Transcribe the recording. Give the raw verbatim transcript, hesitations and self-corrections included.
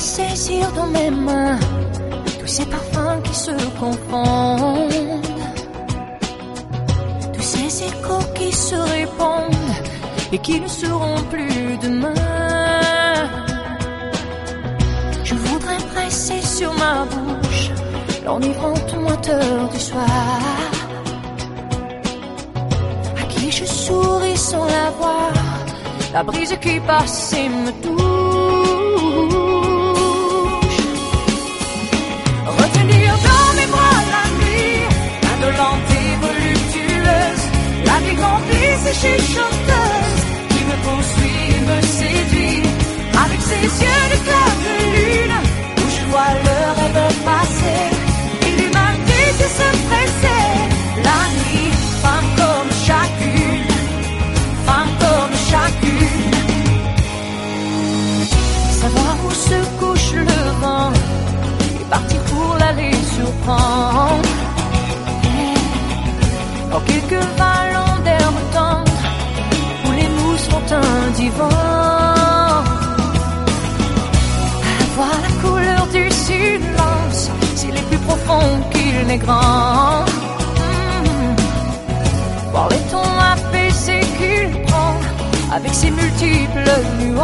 saisir dans mes mains tous ces parfums qui se confondent, tous ces échos qui se répondent et qui ne seront plus demain. Je voudrais presser sur ma bouche l'enivrante moiteur du soir, à qui je souris sans la voir, la brise qui passe et me touche. Retenir dans mes bras la nuit, indolente et voluptueuse, la vie complice et chuchoteuse, qui me poursuit et me séduit, avec ses yeux de clair de lune, où je vois le rêve passer, et l'humanité se presser. La nuit, femme comme chacune, femme comme chacune. Savoir où se couche le vent et partir pour l'aller surprendre. Dans quelques vallons d'herbe tendre où les mousses font un divan. Voir la couleur du silence, s'il est plus profond qu'il n'est grand. Mmh. Voir les tons apaisés qu'il prend avec ses multiples nuances.